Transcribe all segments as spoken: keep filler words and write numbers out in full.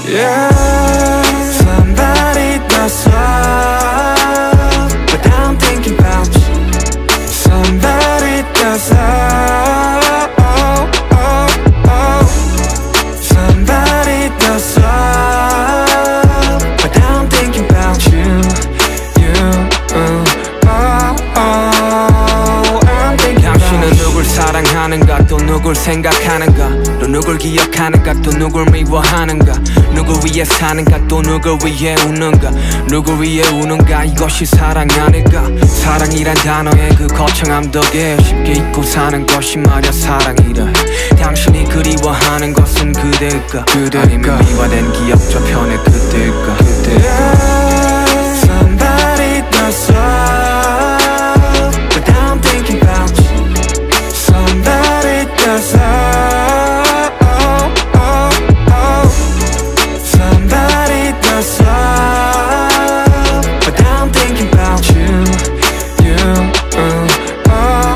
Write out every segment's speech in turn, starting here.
Yeah, somebody does up, but I'm thinking about you. Somebody does up, oh, oh, oh. Somebody does up, but I'm thinking about you, you, uh, oh, oh. I'm thinking about you. 당신은 누굴 사랑하는가 또 누굴 생각하는가 또 누굴 기억하는가 또 누굴 미워하는가 누굴 위해 사는가 또 누굴 위해 우는가 누굴 위해 우는가 이것이 사랑 아닐까 사랑이란 단어의 그 거창함 덕에 쉽게 잊고 사는 것이 말야 사랑이라 당신이 그리워하는 것은 그대일까 그대일까 아니면 미화된 기억 저편의 그대일까 그대일까 yeah, somebody does up, but I'm thinking about you. Somebody does up, oh, oh, oh. Somebody does up, but I'm thinking about you, you, uh, oh,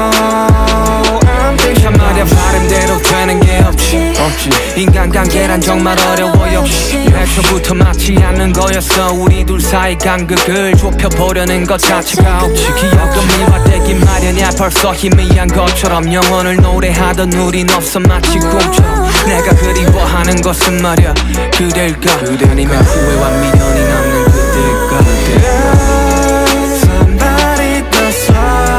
oh. I'm thinking 참 말야 바람대로 되는 게 없지, 없지. 인간관계란 정말 어려워 역시 애초부터 맞지 않는 거였어 우리 둘 사이 간극을 좁혀보려는 것 자체가 없지 기억은 미화되긴 마련이야 벌써 희미한 것처럼 영혼을 노래하던 우린 없어 마치 꿈처럼 내가 그리워하는 것은 말야 그대일까 그대 아니면 후회와 미련이 남는 그대일까 그대. Somebody does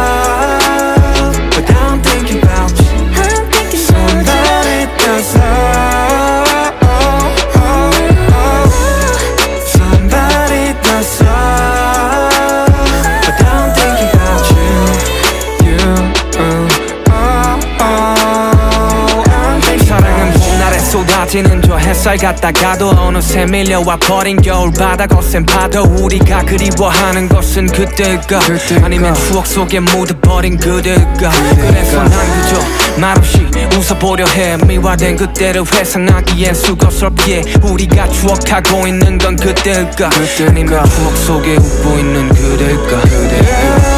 up, but I'm thinking about you. Somebody does up, oh, oh, oh. Somebody does up, but I'm thinking about you, you, uh, oh, oh. I'm thinking 사랑은 봄날에 쏟아지는 저 햇살 같다가도 어느새 밀려와 버린 겨울바다 거센 파도 우리가 그리워하는 것은 그때일까 아니면 추억 속에 묻어버린 그대일까 그래서 난 그저 말없이 웃어보려 해 미화된 그때를 회상하기엔 수고스럽게 우리가 추억하고 있는 건 그때일까 아니면 추억 속에 웃고 있는 그대일까 그대일까